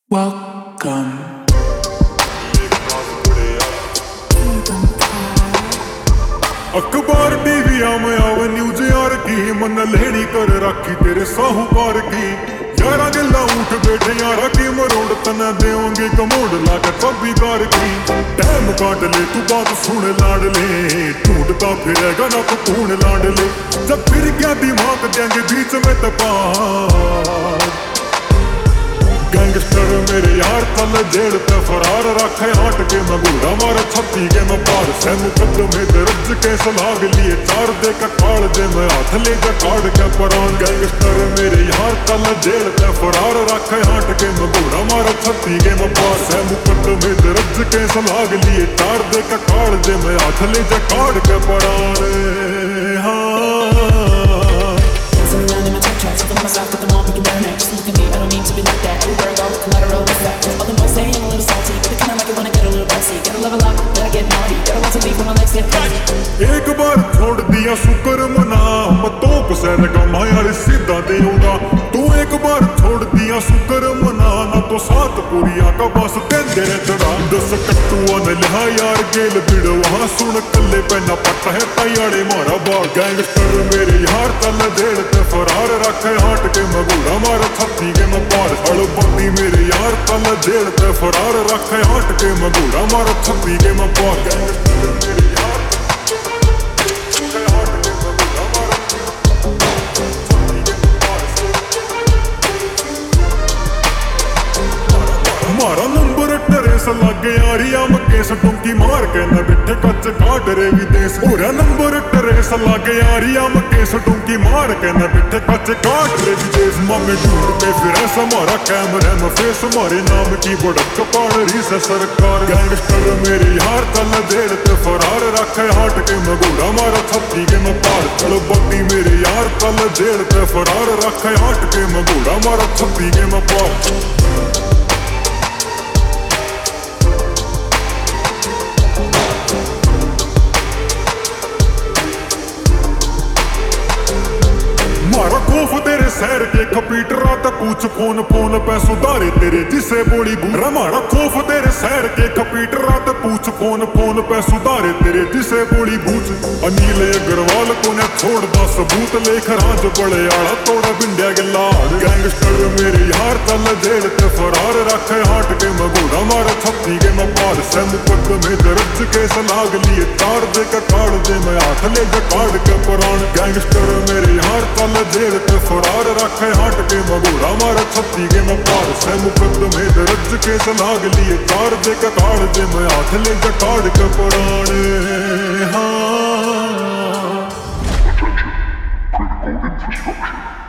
Welcome. अखबार TV आव news यार की मन लेनी कर राखी तेरे साहूकार की यारा गिला उठ बैठे यारा की मरोड़ तना देंगे कमोड़ लाकर कभी कार की टाइम काट ले तू बात सुन लाड ले ढूंढता फिरेगा ना तो कौन लाड ले जब फिर क्या दिमाग देंगे बीच में तपा गैंगस्टर मेरे यार कल जेल पे फरार रखे हाट के मगूरा मारे छत्ती के मैं पार से मुकदमे दर्ज के सलाग लिए चार दे का काड़ दे मैं हाथ ले जा काड़ के परान गैंगस्टर मेरे यार कल जेल पे फरार रखे हाट के मगूरा मारे छत्ती के मैं पार से मुकदमे दर्ज के सलाग लिए चार दे का काड़ दे मैं हाथ ले जा काड़ के परान Myself, put them all, we can burn it. Just look at me, I don't mean to be like that. Everywhere I go, collateral effect. All the boys say I'm a little salty, but they kinda like it when I get a little messy. Gotta level up, but I get naughty. Gotta want to leave when my legs get crazy. एक बार छोड़ दिया शुक्र मना मतों को सैर का माया सीधा देऊंगा तू एक बार छोड़ दिया शुक्र मना ना तो सात पुरिया का बस तेरे चढ़ा दस कट्टुआ ने लिहा यार गेल बिड़ वहां सुन कल्ले पैना पट्टा है तायाड़े मारा बाल गैंगस्टर मेरे यार कल देर ते फरार रखे हाट के मगूरा मारा छत्ती के मैं पार हड़ बंदी मेरे यार कल देर ते फरार रखे हाट के मगूरा मारा छत्ती के मैं पार गैंगस्टर मेरे यार मारा नंबर टरेस लग यारी आम केस टुंकी मार के न बिठे कच काट रे विदेश पूरा नंबर टरेस लग यारी आम केस टुंकी मार के न बिठे कच काट रे विदेश मामे ढूंढ पे फिर ऐसा मारा कैमरे में फेस मारे नाम की बड़क पाड़ रही से सरकार गैंगस्टर मेरे यार कल देर ते फरार रखे हाट के मगूरा मारा छत्ती के मैं पार चलो बत्ती मेरे यार कल देर ते फरार रखे हाट के मगूरा मारा छत्ती के मैं पार मारा खौफ तेरे शहर के खपीटरा तक पूछ फोन फोन पे सुधारे तेरे जिसे बोली बूरा मारा खौफ तेरे शहर के खपीटरा तक पूछ फोन फोन पे सुधारे तेरे जिसे बोली बूझ अनिल अग्रवाल को ने छोड़ दा सबूत लेख राज बड़े आड़ा तोड़ा बिंडिया के लाड़ गैंगस्टर मेरे यार कल जेल ते फरार रखे हाट के मगूरा मारा छत्ती के मैं पार से मुकदमे दर्ज के सलाग लिए चार दे का काड़ दे मैं हाथ ले जा काड़ के परान गैंगस्टर मेरे यार कल जेल ते फरार रखे हाट के मगूरा मारा छत्ती के मैं पार से मुकदमे दर्ज के सलाग लिए चार दे का काड़ दे मैं हाथ ले जा काड़ के परान Attention, critical infrastructure.